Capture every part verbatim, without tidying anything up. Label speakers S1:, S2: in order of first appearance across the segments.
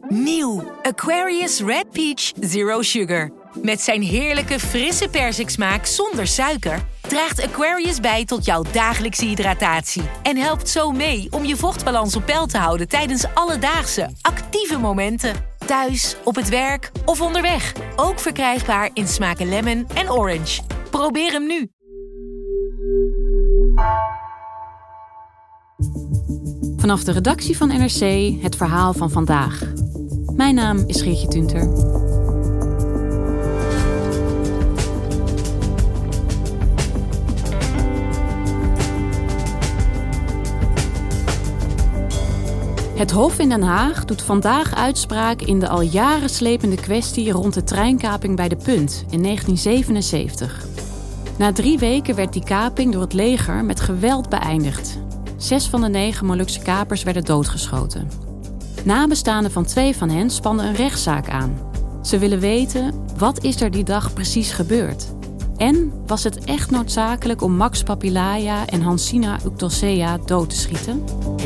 S1: Nieuw Aquarius Red Peach Zero Sugar. Met zijn heerlijke frisse persiksmaak zonder suiker draagt Aquarius bij tot jouw dagelijkse hydratatie. En helpt zo mee om je vochtbalans op peil te houden tijdens alledaagse, actieve momenten. Thuis, op het werk of onderweg. Ook verkrijgbaar in smaken lemon en orange. Probeer hem nu.
S2: Vanaf de redactie van N R C het verhaal van vandaag. Mijn naam is Geertje Tunter. Het Hof in Den Haag doet vandaag uitspraak in de al jaren slepende kwestie rond de treinkaping bij de Punt in negentien zevenenzeventig. Na drie weken werd die kaping door het leger met geweld beëindigd. Zes van de negen Molukse kapers werden doodgeschoten. Nabestaanden van twee van hen spannen een rechtszaak aan. Ze willen weten, wat is er die dag precies gebeurd? En was het echt noodzakelijk om Max Papilaya en Hansina Uctosea dood te schieten?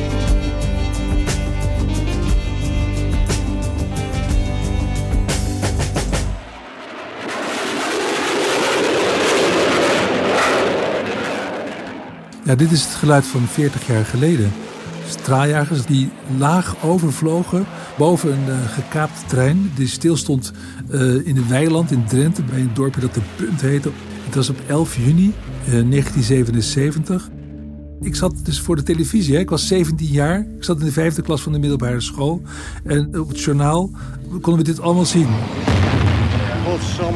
S3: Ja, dit is het geluid van veertig jaar geleden. Straaljagers die laag overvlogen boven een uh, gekaapte trein die stilstond uh, in een weiland in Drenthe bij een dorpje dat de Punt heette. Het was op elf juni uh, negentien zevenenzeventig. Ik zat dus voor de televisie, hè. Ik was zeventien jaar. Ik zat in de vijfde klas van de middelbare school. En op het journaal konden we dit allemaal zien.
S4: Godsamme.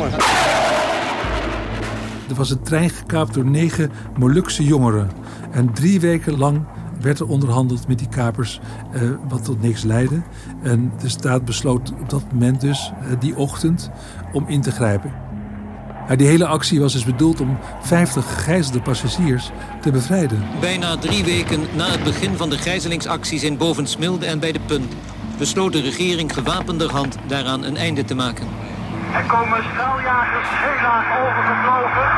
S3: Er was een trein gekaapt door negen Molukse jongeren. En drie weken lang werd er onderhandeld met die kapers, eh, wat tot niks leidde. En de staat besloot op dat moment dus, eh, die ochtend, om in te grijpen. Ja, die hele actie was dus bedoeld om vijftig gegijzelde passagiers te bevrijden.
S5: Bijna drie weken na het begin van de gijzelingsacties in Bovensmilde en bij de Punt besloot de regering gewapenderhand daaraan een einde te maken.
S4: Er komen straaljagers heel laag overgevlogen.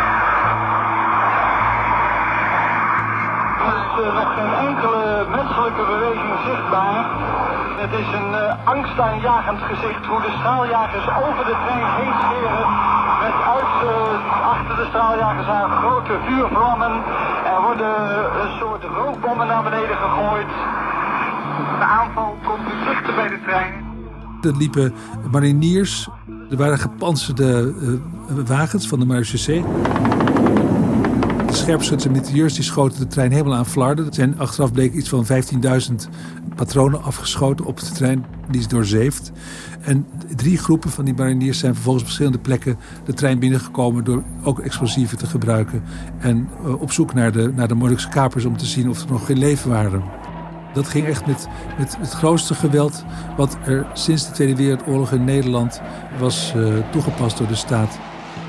S4: Er is uh, nog geen enkele menselijke beweging zichtbaar. Het is een uh, angstaanjagend gezicht hoe de straaljagers over de trein heen scheren. Met uit, uh, achter de straaljagers aan grote vuurvlammen. Er worden een soort rookbommen naar beneden gegooid. De aanval komt nu dichter bij de trein.
S3: Er liepen mariniers. Er waren gepantserde uh, wagens van de marechaussee. De scherpschutters en mitrailleurs die schoten de trein helemaal aan flarden. Er zijn achteraf bleek iets van vijftienduizend patronen afgeschoten op de trein. Die is doorzeefd. En drie groepen van die mariniers zijn vervolgens op verschillende plekken de trein binnengekomen door ook explosieven te gebruiken. En uh, op zoek naar de, naar de Molukse kapers om te zien of er nog geen leven waren. Dat ging echt met, met het grootste geweld wat er sinds de Tweede Wereldoorlog in Nederland was uh, toegepast door de staat.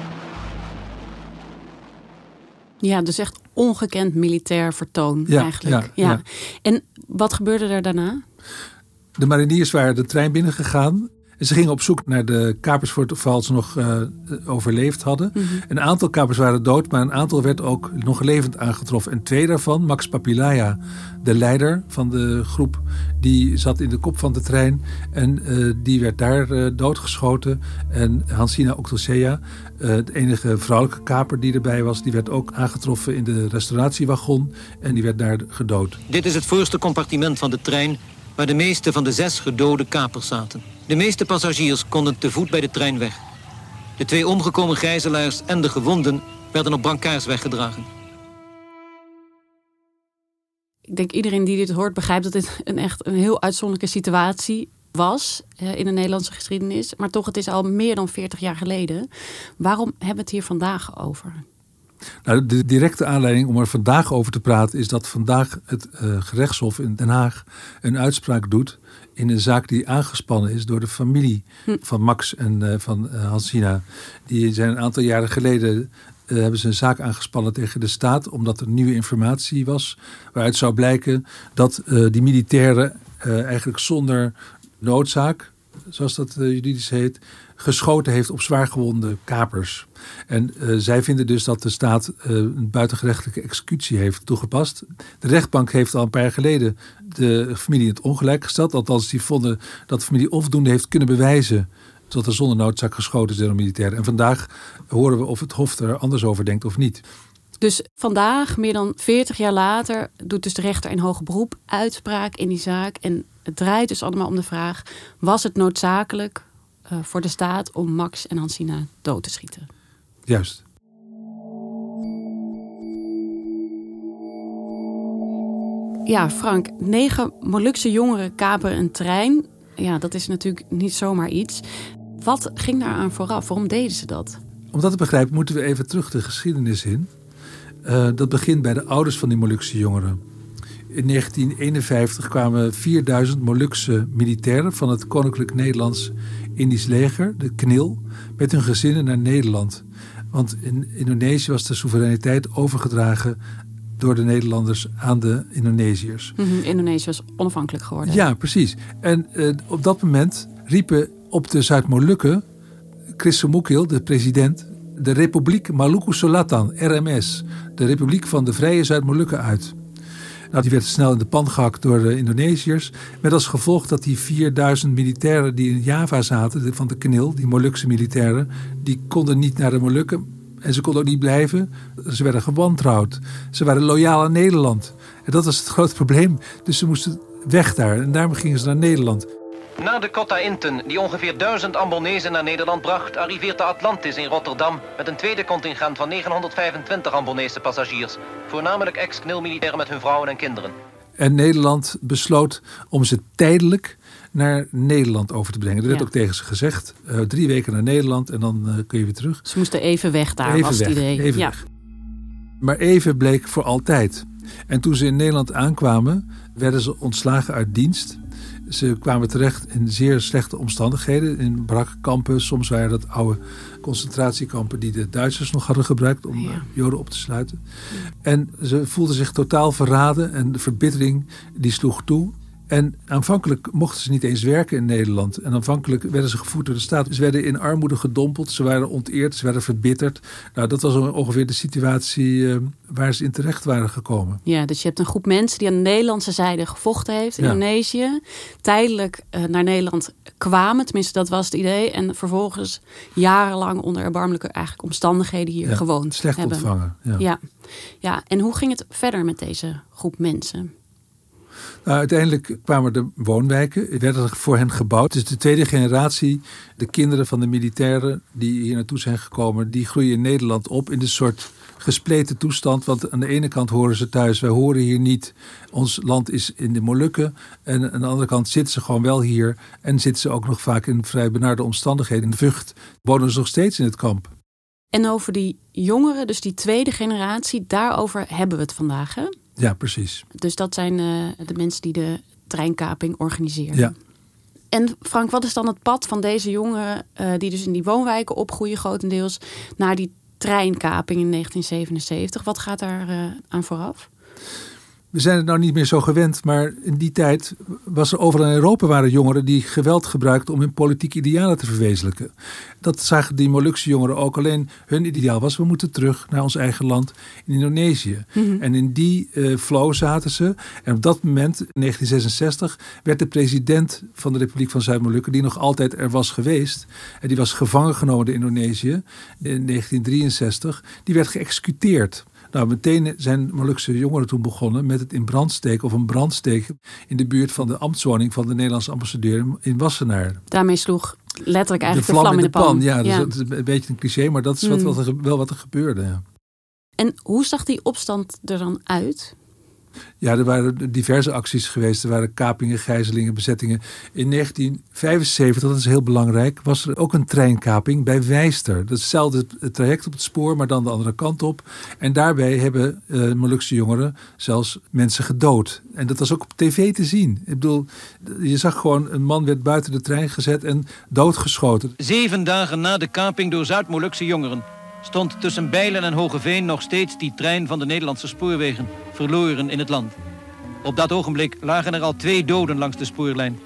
S2: Ja, dus echt ongekend militair vertoon
S3: ja,
S2: eigenlijk.
S3: Ja,
S2: ja.
S3: ja.
S2: En wat gebeurde er daarna?
S3: De mariniers waren de trein binnengegaan. En ze gingen op zoek naar de kapers voor het geval ze nog uh, overleefd hadden. Mm-hmm. Een aantal kapers waren dood, maar een aantal werd ook nog levend aangetroffen. En twee daarvan, Max Papilaya, de leider van de groep, die zat in de kop van de trein. En uh, die werd daar uh, doodgeschoten. En Hansina Uctosea, uh, de enige vrouwelijke kaper die erbij was, die werd ook aangetroffen in de restauratiewagon. En die werd daar gedood.
S5: Dit is het voorste compartiment van de trein waar de meeste van de zes gedode kapers zaten. De meeste passagiers konden te voet bij de trein weg. De twee omgekomen gijzelaars en de gewonden werden op brancards weggedragen.
S2: Ik denk iedereen die dit hoort begrijpt dat dit een echt een heel uitzonderlijke situatie was uh, in de Nederlandse geschiedenis. Maar toch, het is al meer dan veertig jaar geleden. Waarom hebben we het hier vandaag over?
S3: Nou, de directe aanleiding om er vandaag over te praten is dat vandaag het uh, gerechtshof in Den Haag een uitspraak doet in een zaak die aangespannen is door de familie hm. van Max en uh, van uh, Hansina. Die zijn een aantal jaren geleden uh, hebben ze een zaak aangespannen tegen de staat omdat er nieuwe informatie was waaruit zou blijken dat uh, die militairen uh, eigenlijk zonder noodzaak zoals dat uh, juridisch heet, geschoten heeft op zwaargewonde kapers. En uh, zij vinden dus dat de staat uh, een buitengerechtelijke executie heeft toegepast. De rechtbank heeft al een paar jaar geleden de familie in het ongelijk gesteld. Althans, die vonden dat de familie onvoldoende heeft kunnen bewijzen dat er zonder noodzaak geschoten is door militairen. En vandaag horen we of het Hof er anders over denkt of niet.
S2: Dus vandaag, meer dan veertig jaar later, doet dus de rechter in hoger beroep uitspraak in die zaak. En het draait dus allemaal om de vraag, was het noodzakelijk uh, voor de staat om Max en Hansina dood te schieten?
S3: Juist.
S2: Ja, Frank, negen Molukse jongeren kaperen een trein. Ja, dat is natuurlijk niet zomaar iets. Wat ging daar aan vooraf? Waarom deden ze dat?
S3: Om dat te begrijpen moeten we even terug de geschiedenis in. Uh, dat begint bij de ouders van die Molukse jongeren. In negentien eenenvijftig kwamen vierduizend Molukse militairen van het Koninklijk Nederlands Indisch Leger, de K N I L, met hun gezinnen naar Nederland. Want in Indonesië was de soevereiniteit overgedragen door de Nederlanders aan de Indonesiërs.
S2: Mm-hmm, Indonesië was onafhankelijk geworden.
S3: Ja, precies. En uh, op dat moment riepen op de Zuid-Molukken Chris Sumukil, de president, de Republiek Maluku Selatan, R M S, de Republiek van de Vrije Zuid-Molukken uit. Nou, die werd snel in de pan gehakt door de Indonesiërs. Met als gevolg dat die vierduizend militairen die in Java zaten, van de K N I L, die Molukse militairen, die konden niet naar de Molukken. En ze konden ook niet blijven. Ze werden gewantrouwd. Ze waren loyaal aan Nederland. En dat was het grote probleem. Dus ze moesten weg daar. En daarom gingen ze naar Nederland.
S5: Na de Cotta Inten, die ongeveer duizend Ambonezen naar Nederland bracht, arriveert de Atlantis in Rotterdam met een tweede contingent van negenhonderdvijfentwintig Ambonese passagiers. Voornamelijk ex-K N I L-militairen met hun vrouwen en kinderen.
S3: En Nederland besloot om ze tijdelijk naar Nederland over te brengen. Dat werd
S2: ja.
S3: ook tegen ze gezegd. Uh, drie weken naar Nederland en dan uh, kun je weer terug.
S2: Ze moesten even weg daar,
S3: even
S2: was
S3: weg,
S2: het idee.
S3: Even
S2: ja.
S3: weg. Maar even bleek voor altijd. En toen ze in Nederland aankwamen, werden ze ontslagen uit dienst. Ze kwamen terecht in zeer slechte omstandigheden. In barakkampen. Soms waren dat oude concentratiekampen die de Duitsers nog hadden gebruikt om ja. Joden op te sluiten. Ja. En ze voelden zich totaal verraden en de verbittering die sloeg toe. En aanvankelijk mochten ze niet eens werken in Nederland. En aanvankelijk werden ze gevoed door de staat. Ze werden in armoede gedompeld, ze waren onteerd, ze werden verbitterd. Nou, dat was ongeveer de situatie uh, waar ze in terecht waren gekomen.
S2: Ja, dus je hebt een groep mensen die aan de Nederlandse zijde gevochten heeft in ja. Indonesië. Tijdelijk uh, naar Nederland kwamen, tenminste dat was het idee. En vervolgens jarenlang onder erbarmelijke eigenlijk omstandigheden hier
S3: ja,
S2: gewoond
S3: slecht
S2: hebben.
S3: ontvangen. Ja.
S2: Ja. ja, en hoe ging het verder met deze groep mensen?
S3: Nou, uiteindelijk kwamen er woonwijken, werden er voor hen gebouwd. Dus de tweede generatie, de kinderen van de militairen die hier naartoe zijn gekomen, die groeien in Nederland op in een soort gespleten toestand. Want aan de ene kant horen ze thuis, wij horen hier niet, ons land is in de Molukken. En aan de andere kant zitten ze gewoon wel hier en zitten ze ook nog vaak in vrij benarde omstandigheden. In de Vught wonen ze nog steeds in het kamp.
S2: En over die jongeren, dus die tweede generatie, daarover hebben we het vandaag, hè?
S3: Ja, precies.
S2: Dus dat zijn uh, de mensen die de treinkaping organiseren.
S3: Ja.
S2: En Frank, wat is dan het pad van deze jongeren, uh, die dus in die woonwijken opgroeien grotendeels, naar die treinkaping in negentien zevenenzeventig? Wat gaat daar uh, aan vooraf?
S3: We zijn het nou niet meer zo gewend, maar in die tijd was er overal in Europa waren jongeren die geweld gebruikten om hun politieke idealen te verwezenlijken. Dat zagen die Molukse jongeren ook. Alleen hun ideaal was, we moeten terug naar ons eigen land in Indonesië. Mm-hmm. En in die uh, flow zaten ze. En op dat moment, in negentien zesenzestig, werd de president van de Republiek van Zuid-Molukken, die nog altijd er was geweest, en die was gevangen genomen door Indonesië in negentien drieënzestig, die werd geëxecuteerd. Nou, meteen zijn Molukse jongeren toen begonnen met het in brand steken of een brand steken in de buurt van de ambtswoning van de Nederlandse ambassadeur in Wassenaar.
S2: Daarmee sloeg letterlijk eigenlijk de,
S3: de vlam
S2: in de,
S3: de pan.
S2: pan.
S3: Ja,
S2: ja.
S3: dat is een beetje een cliché, maar dat is wat, wat er, wel wat er gebeurde. Ja.
S2: En hoe zag die opstand er dan uit?
S3: Ja, er waren diverse acties geweest. Er waren kapingen, gijzelingen, bezettingen. In negentien vijfenzeventig, dat is heel belangrijk, was er ook een treinkaping bij Wijster. Dat is hetzelfde traject op het spoor, maar dan de andere kant op. En daarbij hebben uh, Molukse jongeren zelfs mensen gedood. En dat was ook op tv te zien. Ik bedoel, je zag gewoon, een man werd buiten de trein gezet en doodgeschoten.
S5: Zeven dagen na de kaping door Zuid-Molukse jongeren stond tussen Bijlen en Hogeveen nog steeds die trein van de Nederlandse spoorwegen, verloren in het land. Op dat ogenblik lagen er al twee doden langs de spoorlijn. De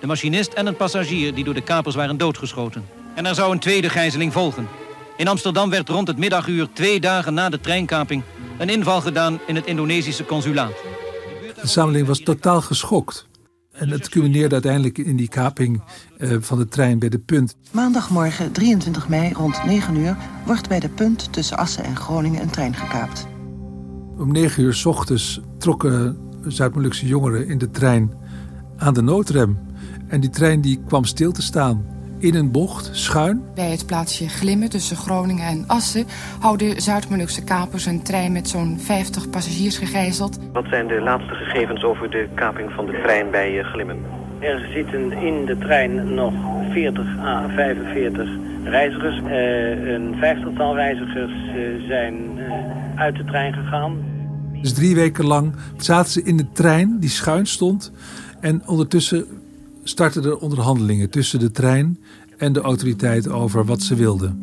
S5: de machinist en een passagier die door de kapers waren doodgeschoten. En er zou een tweede gijzeling volgen. In Amsterdam werd rond het middaguur, twee dagen na de treinkaping, een inval gedaan in het Indonesische consulaat.
S3: De samenleving was totaal geschokt. En het culmineerde uiteindelijk in die kaping uh, van de trein bij de Punt.
S6: Maandagmorgen drieëntwintig mei rond negen uur wordt bij de Punt tussen Assen en Groningen een trein gekaapt.
S3: Om negen uur 's ochtends trokken Zuid-Molukse jongeren in de trein aan de noodrem. En die trein die kwam stil te staan in een bocht, schuin.
S7: Bij het plaatsje Glimmen tussen Groningen en Assen houden Zuid-Molukse kapers een trein met zo'n vijftig passagiers gegijzeld.
S8: Wat zijn de laatste gegevens over de kaping van de trein bij Glimmen?
S9: Er zitten in de trein nog veertig à vijfenveertig reizigers. Uh, een vijftigtal reizigers uh, zijn uh, uit de trein gegaan.
S3: Dus drie weken lang zaten ze in de trein die schuin stond. En ondertussen startten er onderhandelingen tussen de trein en de autoriteit over wat ze wilden.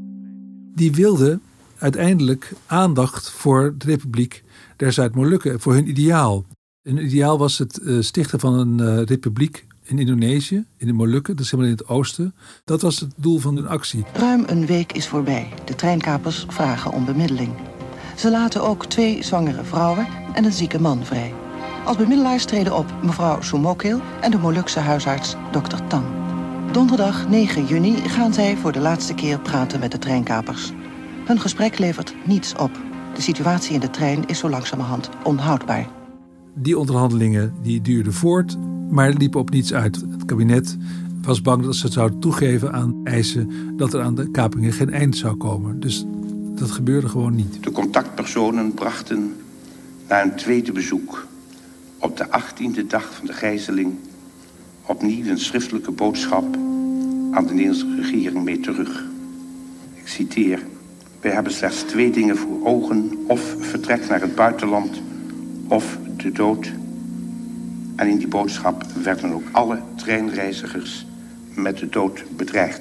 S3: Die wilden uiteindelijk aandacht voor de Republiek der Zuid-Molukken, voor hun ideaal. Hun ideaal was het uh, stichten van een uh, republiek in Indonesië, in de Molukken, dat is helemaal in het oosten. Dat was het doel van hun actie.
S6: Ruim een week is voorbij. De treinkapers vragen om bemiddeling. Ze laten ook twee zwangere vrouwen en een zieke man vrij. Als bemiddelaars treden op mevrouw Sumokil en de Molukse huisarts dokter Tan. Donderdag negen juni gaan zij voor de laatste keer praten met de treinkapers. Hun gesprek levert niets op. De situatie in de trein is zo langzamerhand onhoudbaar.
S3: Die onderhandelingen die duurden voort, maar liepen op niets uit. Het kabinet was bang dat ze het zouden toegeven aan eisen dat er aan de kapingen geen eind zou komen. Dus dat gebeurde gewoon niet.
S10: De contactpersonen brachten na een tweede bezoek op de achttiende dag van de gijzeling opnieuw een schriftelijke boodschap aan de Nederlandse regering mee terug. Ik citeer: wij hebben slechts twee dingen voor ogen, of vertrek naar het buitenland of de dood. En in die boodschap werden ook alle treinreizigers met de dood bedreigd.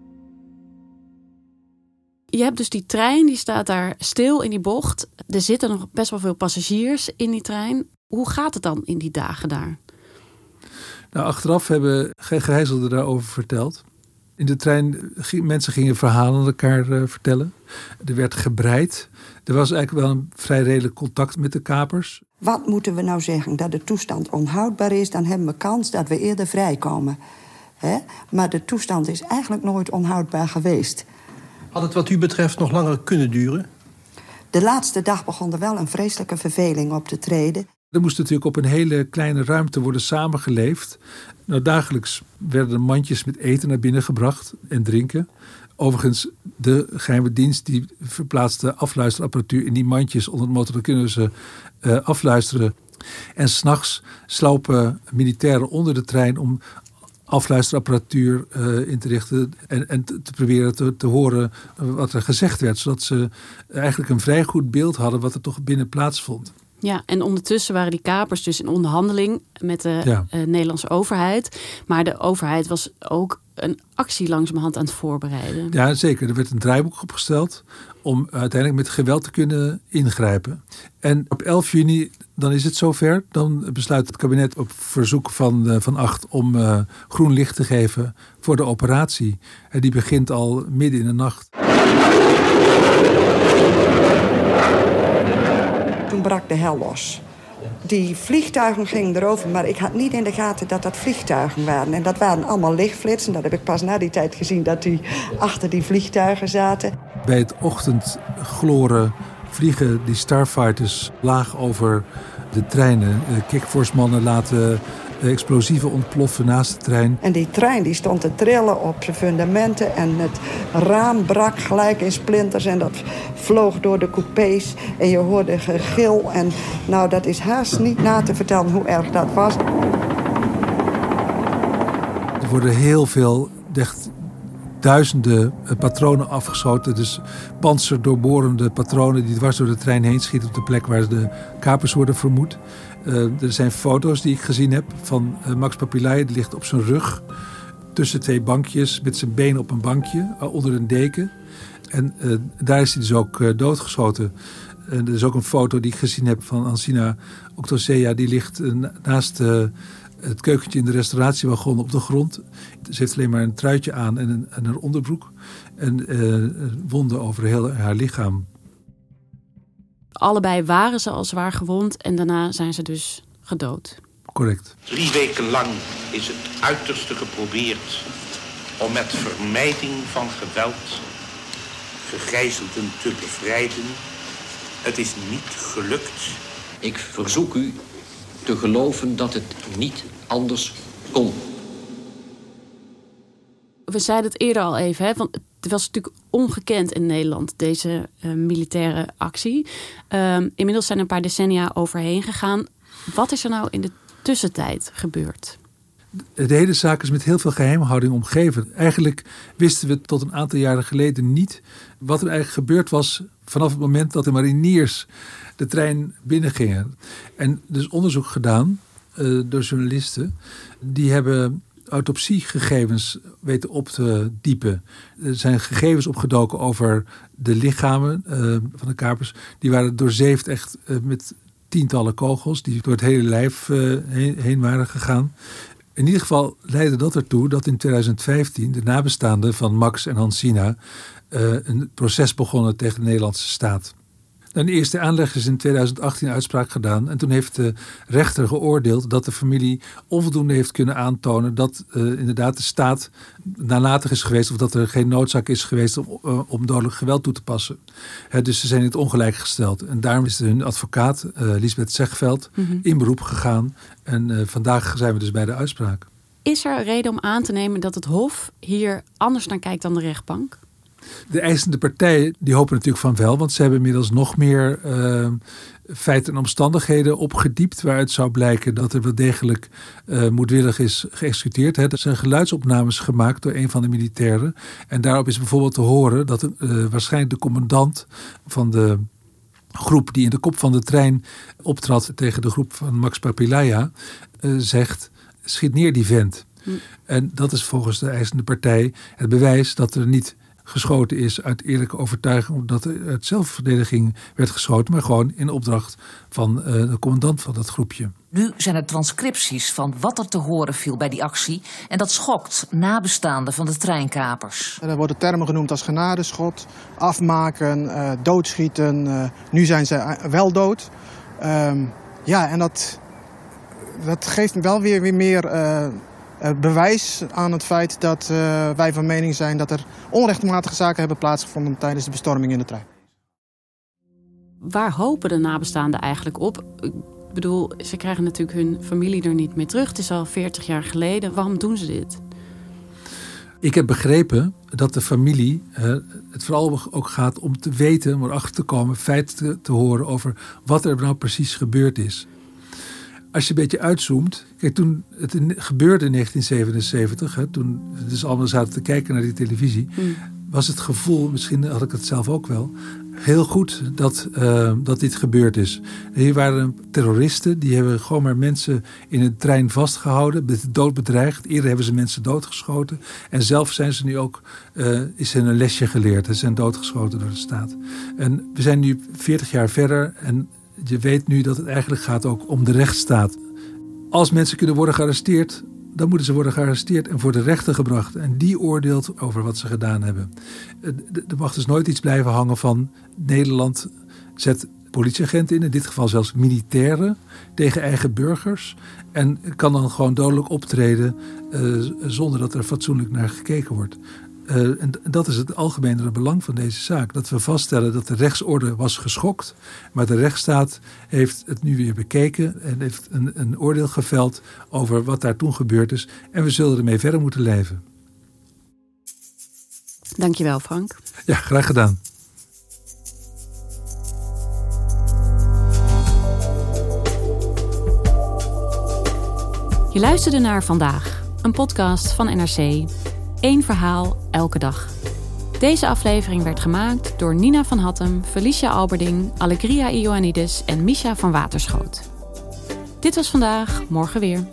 S2: Je hebt dus die trein, die staat daar stil in die bocht. Er zitten nog best wel veel passagiers in die trein. Hoe gaat het dan in die dagen daar?
S3: Nou, achteraf hebben gegijzelden daarover verteld. In de trein, mensen gingen verhalen aan elkaar uh, vertellen. Er werd gebreid. Er was eigenlijk wel een vrij redelijk contact met de kapers.
S11: Wat moeten we nou zeggen? Dat de toestand onhoudbaar is, dan hebben we kans dat we eerder vrijkomen. Hè? Maar de toestand is eigenlijk nooit onhoudbaar geweest.
S12: Had het wat u betreft nog langer kunnen duren?
S11: De laatste dag begon er wel een vreselijke verveling op te treden.
S3: Er moest natuurlijk op een hele kleine ruimte worden samengeleefd. Nou, dagelijks werden er mandjes met eten naar binnen gebracht en drinken. Overigens, de geheime dienst die verplaatste afluisterapparatuur in die mandjes onder het motto, dan kunnen ze uh, afluisteren. En 's nachts slopen militairen onder de trein om afluisterapparatuur uh, in te richten en, en te, te proberen te, te horen wat er gezegd werd. Zodat ze eigenlijk een vrij goed beeld hadden wat er toch binnen plaatsvond.
S2: Ja, en ondertussen waren die kapers dus in onderhandeling met de
S3: ja.
S2: uh, Nederlandse overheid. Maar de overheid was ook een actie langzamerhand aan het voorbereiden.
S3: Ja, zeker. Er werd een draaiboek opgesteld om uiteindelijk met geweld te kunnen ingrijpen. En op elf juni, dan is het zover. Dan besluit het kabinet op verzoek van uh, Van Agt om uh, groen licht te geven voor de operatie. En die begint al midden in de nacht.
S11: Toen brak de hel los. Die vliegtuigen gingen erover, maar ik had niet in de gaten dat dat vliegtuigen waren. En dat waren allemaal lichtflitsen. Dat heb ik pas na die tijd gezien, dat die achter die vliegtuigen zaten.
S3: Bij het ochtendgloren vliegen die starfighters laag over de treinen. Kickforce-mannen laten explosieven ontploffen naast de trein.
S11: En die trein die stond te trillen op zijn fundamenten. En het raam brak gelijk in splinters. En dat vloog door de coupés. En je hoorde gegil. En nou, dat is haast niet na te vertellen hoe erg dat was.
S3: Er worden heel veel, echt duizenden patronen afgeschoten. Dus panzerdoorborende patronen die dwars door de trein heen schieten op de plek waar de kapers worden vermoed. Uh, er zijn foto's die ik gezien heb van uh, Max Papilai. Die ligt op zijn rug tussen twee bankjes met zijn been op een bankje uh, onder een deken. En uh, daar is hij dus ook uh, doodgeschoten. Uh, er is ook een foto die ik gezien heb van Ansina Octosea. Die ligt uh, naast uh, Het keukentje in de restauratiewagon op de grond. Ze heeft alleen maar een truitje aan en een, en een onderbroek. En uh, wonden over heel haar lichaam.
S2: Allebei waren ze al zwaar gewond en daarna zijn ze dus gedood.
S3: Correct.
S10: Drie weken lang is het uiterste geprobeerd om met vermijding van geweld gegijzelden te bevrijden. Het is niet gelukt.
S13: Ik verzoek u te geloven dat het niet anders kon.
S2: We zeiden het eerder al even, hè, want het was natuurlijk ongekend in Nederland, deze uh, militaire actie. Um, inmiddels zijn er een paar decennia overheen gegaan. Wat is er nou in de tussentijd gebeurd?
S3: De hele zaak is met heel veel geheimhouding omgeven. Eigenlijk wisten we tot een aantal jaren geleden niet wat er eigenlijk gebeurd was vanaf het moment dat de mariniers de trein binnengingen. En dus onderzoek gedaan uh, door journalisten. Die hebben autopsiegegevens weten op te diepen. Er zijn gegevens opgedoken over de lichamen uh, van de kapers. Die waren doorzeefd echt uh, met tientallen kogels die door het hele lijf uh, heen, heen waren gegaan. In ieder geval leidde dat ertoe dat in twintig vijftien de nabestaanden van Max en Hansina uh, een proces begonnen tegen de Nederlandse staat. De eerste aanleg is in twintig achttien uitspraak gedaan. En toen heeft de rechter geoordeeld dat de familie onvoldoende heeft kunnen aantonen dat uh, inderdaad de staat nalatig is geweest of dat er geen noodzaak is geweest om, uh, om dodelijk geweld toe te passen. He, dus ze zijn in het ongelijk gesteld. En daarom is hun advocaat, uh, Lisbeth Zegveld, mm-hmm. in beroep gegaan. En uh, vandaag zijn we dus bij de uitspraak.
S2: Is er reden om aan te nemen dat het Hof hier anders naar kijkt dan de rechtbank?
S3: De eisende partijen die hopen natuurlijk van wel, want ze hebben inmiddels nog meer uh, feiten en omstandigheden opgediept waaruit zou blijken dat er wel degelijk uh, moedwillig is geëxecuteerd. Hè. Er zijn geluidsopnames gemaakt door een van de militairen en daarop is bijvoorbeeld te horen dat uh, waarschijnlijk de commandant van de groep die in de kop van de trein optrad tegen de groep van Max Papilaya uh, zegt: schiet neer die vent. Hm. En dat is volgens de eisende partij het bewijs dat er niet geschoten is uit eerlijke overtuiging, omdat er uit zelfverdediging werd geschoten, maar gewoon in opdracht van uh, de commandant van dat groepje.
S14: Nu zijn er transcripties van wat er te horen viel bij die actie en dat schokt nabestaanden van de treinkapers.
S15: Er worden termen genoemd als genadeschot, afmaken, uh, doodschieten. Uh, nu zijn ze wel dood. Um, ja, en dat, dat geeft wel weer, weer meer Uh, bewijs aan het feit dat uh, wij van mening zijn dat er onrechtmatige zaken hebben plaatsgevonden tijdens de bestorming in de trein.
S2: Waar hopen de nabestaanden eigenlijk op? Ik bedoel, ze krijgen natuurlijk hun familie er niet meer terug. Het is al veertig jaar geleden. Waarom doen ze dit?
S3: Ik heb begrepen dat de familie uh, het vooral ook gaat om te weten, om erachter te komen, feiten te, te horen over wat er nou precies gebeurd is. Als je een beetje uitzoomt, kijk, toen het in, gebeurde in negentien zevenenzeventig, hè, toen we dus allemaal zaten te kijken naar die televisie, mm. was het gevoel, misschien had ik het zelf ook wel, heel goed dat, uh, dat dit gebeurd is. Hier waren terroristen, die hebben gewoon maar mensen in een trein vastgehouden, met de dood bedreigd. Eerder hebben ze mensen doodgeschoten. En zelf zijn ze nu ook, uh, is hen een lesje geleerd. Ze zijn doodgeschoten door de staat. En we zijn nu veertig jaar verder en je weet nu dat het eigenlijk gaat ook om de rechtsstaat. Als mensen kunnen worden gearresteerd, dan moeten ze worden gearresteerd en voor de rechter gebracht. En die oordeelt over wat ze gedaan hebben. Er mag dus nooit iets blijven hangen van Nederland zet politieagenten in, in dit geval zelfs militairen, tegen eigen burgers. En kan dan gewoon dodelijk optreden uh, zonder dat er fatsoenlijk naar gekeken wordt. Uh, en dat is het algemene belang van deze zaak. Dat we vaststellen dat de rechtsorde was geschokt. Maar de rechtsstaat heeft het nu weer bekeken en heeft een, een oordeel geveld over wat daar toen gebeurd is. En we zullen ermee verder moeten leven.
S2: Dankjewel, Frank.
S3: Ja, graag gedaan.
S2: Je luisterde naar Vandaag, een podcast van N R C. Eén verhaal, elke dag. Deze aflevering werd gemaakt door Nina van Hattem, Felicia Alberding, Allegria Ioannidis en Misha van Waterschoot. Dit was Vandaag, morgen weer.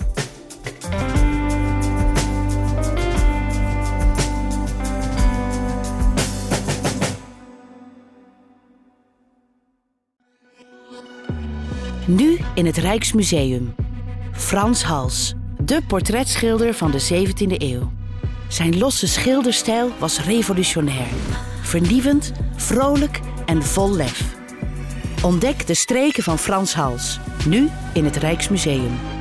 S16: Nu in het Rijksmuseum. Frans Hals, de portretschilder van de zeventiende eeuw. Zijn losse schilderstijl was revolutionair. Vernieuwend, vrolijk en vol lef. Ontdek de streken van Frans Hals, nu in het Rijksmuseum.